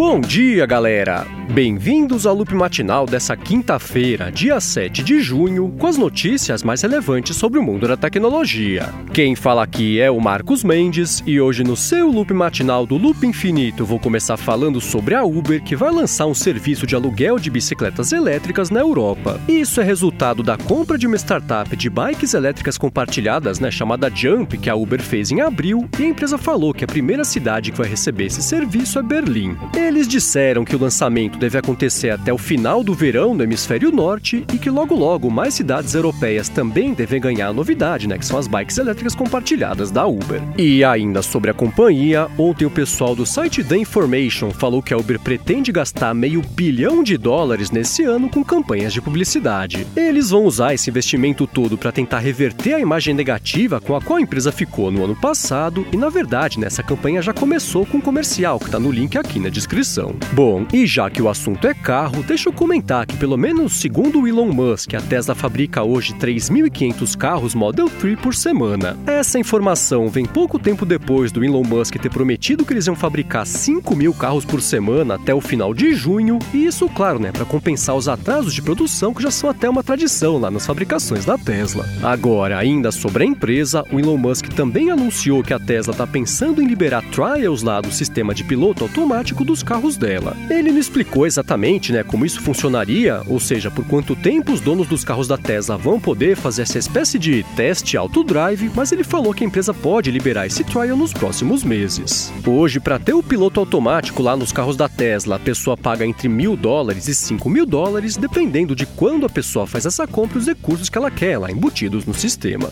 Bom dia, galera! Bem-vindos ao Loop Matinal dessa quinta-feira, dia 7 de junho, com as notícias mais relevantes sobre o mundo da tecnologia. Quem fala aqui é o Marcos Mendes e hoje no seu Loop Matinal do Loop Infinito vou começar falando sobre a Uber, que vai lançar um serviço de aluguel de bicicletas elétricas na Europa. Isso é resultado da compra de uma startup de bikes elétricas compartilhadas, chamada Jump, que a Uber fez em abril, e a empresa falou que a primeira cidade que vai receber esse serviço é Berlim. Eles disseram que o lançamento deve acontecer até o final do verão no hemisfério norte e que logo mais cidades europeias também devem ganhar a novidade, que são as bikes elétricas compartilhadas da Uber. E ainda sobre a companhia, ontem o pessoal do site The Information falou que a Uber pretende gastar $500 bilhão nesse ano com campanhas de publicidade. Eles vão usar esse investimento todo para tentar reverter a imagem negativa com a qual a empresa ficou no ano passado e, na verdade, essa campanha já começou com um comercial que está no link aqui na descrição. Bom, e já que o assunto é carro, deixa eu comentar que, pelo menos segundo o Elon Musk, a Tesla fabrica hoje 3.500 carros Model 3 por semana. Essa informação vem pouco tempo depois do Elon Musk ter prometido que eles iam fabricar 5.000 carros por semana até o final de junho, e isso, claro, para compensar os atrasos de produção que já são até uma tradição lá nas fabricações da Tesla. Agora, ainda sobre a empresa, o Elon Musk também anunciou que a Tesla está pensando em liberar trials lá do sistema de piloto automático dos carros dela. Ele não explicou exatamente como isso funcionaria, ou seja, por quanto tempo os donos dos carros da Tesla vão poder fazer essa espécie de teste autodrive, mas ele falou que a empresa pode liberar esse trial nos próximos meses. Hoje, para ter o piloto automático lá nos carros da Tesla, a pessoa paga entre $1.000 e $5.000, dependendo de quando a pessoa faz essa compra e os recursos que ela quer lá embutidos no sistema.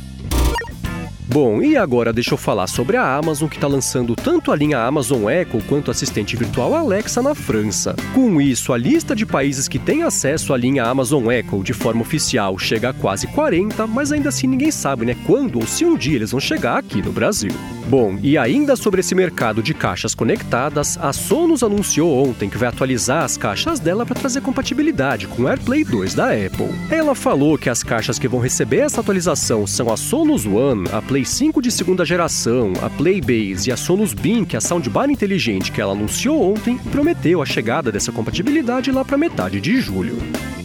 Bom, e agora deixa eu falar sobre a Amazon, que está lançando tanto a linha Amazon Echo quanto o assistente virtual Alexa na França. Com isso, a lista de países que têm acesso à linha Amazon Echo de forma oficial chega a quase 40, mas ainda assim ninguém sabe quando ou se um dia eles vão chegar aqui no Brasil. Bom, e ainda sobre esse mercado de caixas conectadas, a Sonos anunciou ontem que vai atualizar as caixas dela para trazer compatibilidade com o AirPlay 2 da Apple. Ela falou que as caixas que vão receber essa atualização são a Sonos One, a Play 5 de segunda geração, a Playbase e a Sonos Beam, que é a soundbar inteligente que ela anunciou ontem, e prometeu a chegada dessa compatibilidade lá para metade de julho.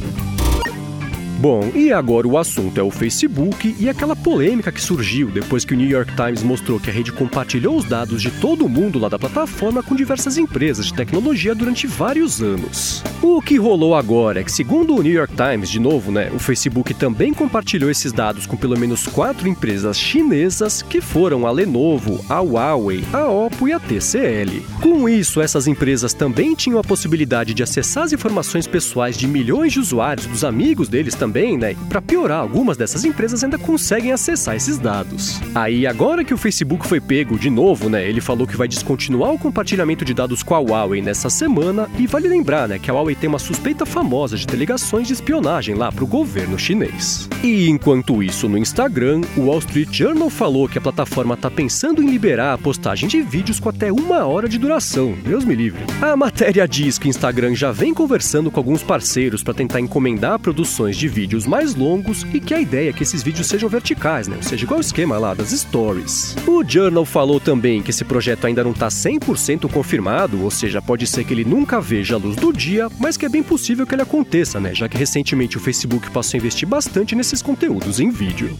Bom, e agora o assunto é o Facebook e aquela polêmica que surgiu depois que o New York Times mostrou que a rede compartilhou os dados de todo mundo lá da plataforma com diversas empresas de tecnologia durante vários anos. O que rolou agora é que, segundo o New York Times, de novo, o Facebook também compartilhou esses dados com pelo menos 4 empresas chinesas, que foram a Lenovo, a Huawei, a Oppo e a TCL. Com isso, essas empresas também tinham a possibilidade de acessar as informações pessoais de milhões de usuários, dos amigos deles também, e para piorar, algumas dessas empresas ainda conseguem acessar esses dados. Aí, agora que o Facebook foi pego de novo, ele falou que vai descontinuar o compartilhamento de dados com a Huawei nessa semana, e vale lembrar, que a Huawei tem uma suspeita famosa de ter ligações de espionagem lá para o governo chinês. E enquanto isso, no Instagram, o Wall Street Journal falou que a plataforma está pensando em liberar a postagem de vídeos com até 1 hora de duração. Deus me livre. A matéria diz que o Instagram já vem conversando com alguns parceiros para tentar encomendar produções de vídeos mais longos e que a ideia é que esses vídeos sejam verticais, ou seja, igual o esquema lá das stories. O Journal falou também que esse projeto ainda não está 100% confirmado, ou seja, pode ser que ele nunca veja a luz do dia, mas que é bem possível que ele aconteça, já que recentemente o Facebook passou a investir bastante nesses conteúdos em vídeo.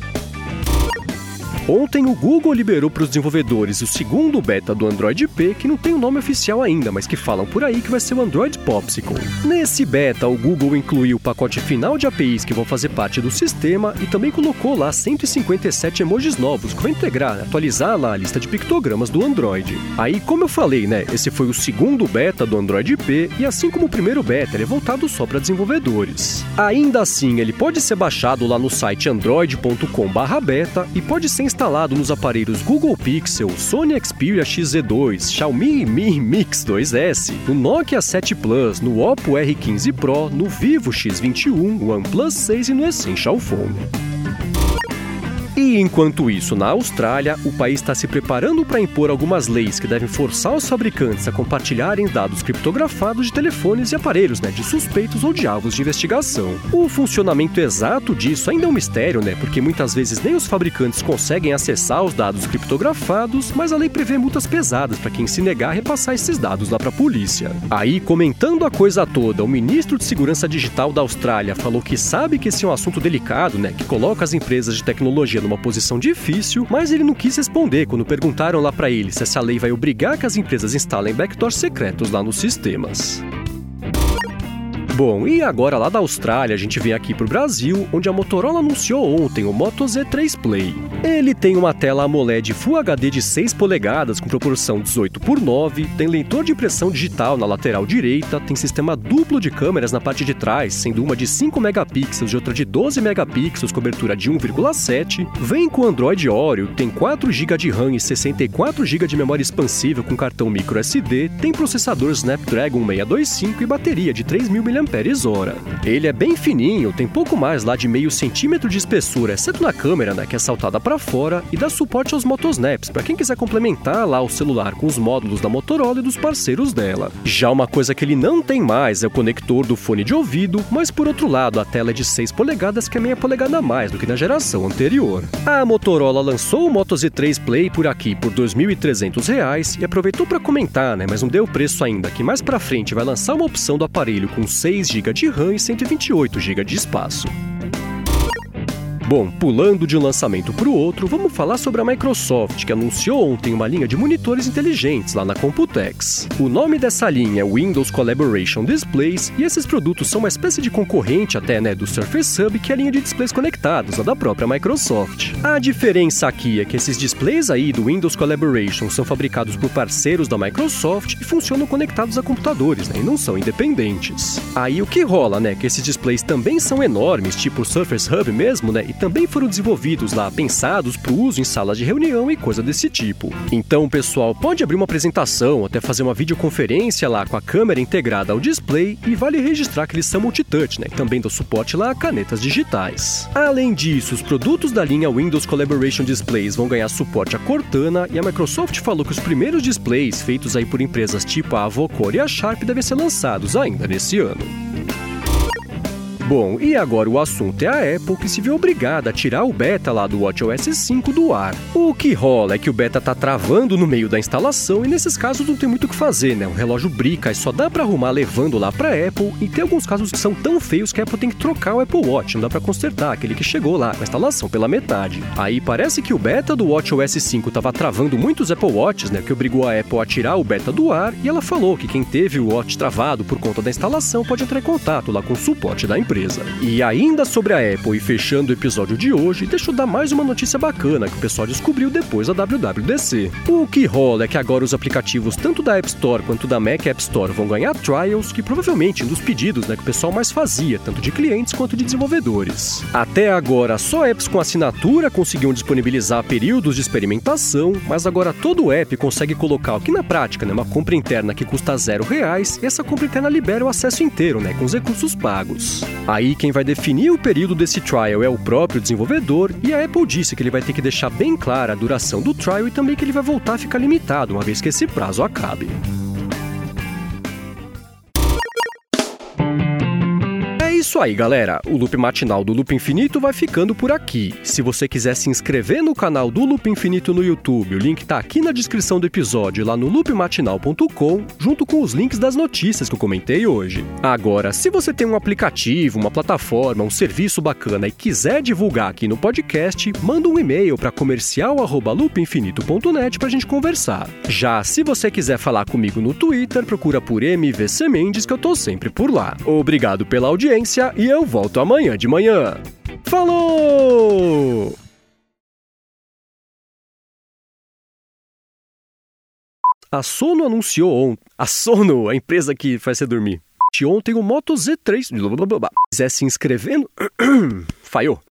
Ontem, o Google liberou para os desenvolvedores o segundo beta do Android P, que não tem um nome oficial ainda, mas que falam por aí que vai ser o Android Popsicle. Nesse beta, o Google incluiu o pacote final de APIs que vão fazer parte do sistema e também colocou lá 157 emojis novos, que vai integrar, atualizar lá a lista de pictogramas do Android. Aí, como eu falei, esse foi o segundo beta do Android P, e assim como o primeiro beta, ele é voltado só para desenvolvedores. Ainda assim, ele pode ser baixado lá no site android.com/beta e pode ser instalado nos aparelhos Google Pixel, Sony Xperia XZ2, Xiaomi Mi Mix 2S, no Nokia 7 Plus, no Oppo R15 Pro, no Vivo X21, OnePlus 6 e no Essential Phone. E enquanto isso, na Austrália, o país está se preparando para impor algumas leis que devem forçar os fabricantes a compartilharem dados criptografados de telefones e aparelhos, de suspeitos ou de alvos de investigação. O funcionamento exato disso ainda é um mistério, porque muitas vezes nem os fabricantes conseguem acessar os dados criptografados, mas a lei prevê multas pesadas para quem se negar a repassar esses dados lá para a polícia. Aí, comentando a coisa toda, o ministro de Segurança Digital da Austrália falou que sabe que esse é um assunto delicado, que coloca as empresas de tecnologia numa posição difícil, mas ele não quis responder quando perguntaram lá para ele se essa lei vai obrigar que as empresas instalem backdoors secretos lá nos sistemas. Bom, e agora lá da Austrália a gente vem aqui pro Brasil, onde a Motorola anunciou ontem o Moto Z3 Play. Ele tem uma tela AMOLED Full HD de 6 polegadas com proporção 18:9, tem leitor de impressão digital na lateral direita, tem sistema duplo de câmeras na parte de trás, sendo uma de 5 megapixels e outra de 12 megapixels, cobertura de 1,7, vem com Android Oreo, tem 4 GB de RAM e 64 GB de memória expansível com cartão microSD, tem processador Snapdragon 625 e bateria de 3.000 mAh. Ele é bem fininho, tem pouco mais lá de meio centímetro de espessura, exceto na câmera, que é saltada para fora, e dá suporte aos Motosnaps, para quem quiser complementar lá o celular com os módulos da Motorola e dos parceiros dela. Já uma coisa que ele não tem mais é o conector do fone de ouvido, mas por outro lado a tela é de 6 polegadas, que é meia polegada a mais do que na geração anterior. A Motorola lançou o Moto Z3 Play por aqui por R$ 2.300 e aproveitou para comentar, mas não deu preço ainda, que mais pra frente vai lançar uma opção do aparelho com 6 GB de RAM e 128 GB de espaço. Bom, pulando de um lançamento para o outro, vamos falar sobre a Microsoft, que anunciou ontem uma linha de monitores inteligentes lá na Computex. O nome dessa linha é Windows Collaboration Displays, e esses produtos são uma espécie de concorrente até, do Surface Hub, que é a linha de displays conectados, da própria Microsoft. A diferença aqui é que esses displays aí do Windows Collaboration são fabricados por parceiros da Microsoft e funcionam conectados a computadores, e não são independentes. Aí o que rola, que esses displays também são enormes, tipo o Surface Hub mesmo, e também foram desenvolvidos lá, pensados para o uso em salas de reunião e coisa desse tipo. Então o pessoal pode abrir uma apresentação, até fazer uma videoconferência lá com a câmera integrada ao display, e vale registrar que eles são multitouch, e também dão suporte lá a canetas digitais. Além disso, os produtos da linha Windows Collaboration Displays vão ganhar suporte a Cortana, e a Microsoft falou que os primeiros displays feitos aí por empresas tipo a Avocore e a Sharp devem ser lançados ainda nesse ano. Bom, e agora o assunto é a Apple, que se viu obrigada a tirar o beta lá do WatchOS 5 do ar. O que rola é que o beta tá travando no meio da instalação e nesses casos não tem muito o que fazer, O relógio brica e só dá pra arrumar levando lá pra Apple, e tem alguns casos que são tão feios que a Apple tem que trocar o Apple Watch, não dá pra consertar aquele que chegou lá com a instalação pela metade. Aí parece que o beta do WatchOS 5 tava travando muitos Apple Watches, que obrigou a Apple a tirar o beta do ar, e ela falou que quem teve o Watch travado por conta da instalação pode entrar em contato lá com o suporte da empresa. E ainda sobre a Apple, e fechando o episódio de hoje, deixa eu dar mais uma notícia bacana que o pessoal descobriu depois da WWDC. O que rola é que agora os aplicativos tanto da App Store quanto da Mac App Store vão ganhar trials, que provavelmente dos pedidos que o pessoal mais fazia, tanto de clientes quanto de desenvolvedores. Até agora, só apps com assinatura conseguiam disponibilizar períodos de experimentação, mas agora todo app consegue colocar o que na prática uma compra interna que custa R$0, e essa compra interna libera o acesso inteiro, com os recursos pagos. Aí quem vai definir o período desse trial é o próprio desenvolvedor, e a Apple disse que ele vai ter que deixar bem clara a duração do trial e também que ele vai voltar a ficar limitado uma vez que esse prazo acabe. Isso aí, galera. O Loop Matinal do Loop Infinito vai ficando por aqui. Se você quiser se inscrever no canal do Loop Infinito no YouTube, o link tá aqui na descrição do episódio, lá no loopmatinal.com, junto com os links das notícias que eu comentei hoje. Agora, se você tem um aplicativo, uma plataforma, um serviço bacana e quiser divulgar aqui no podcast, manda um e-mail para comercial@loopinfinito.net pra gente conversar. Já se você quiser falar comigo no Twitter, procura por MVC Mendes, que eu tô sempre por lá. Obrigado pela audiência e eu volto amanhã de manhã. Falou! A Sono anunciou ontem... A Sono, a empresa que faz você dormir. Ontem o Moto Z3... Quiser se inscrever no... Falhou.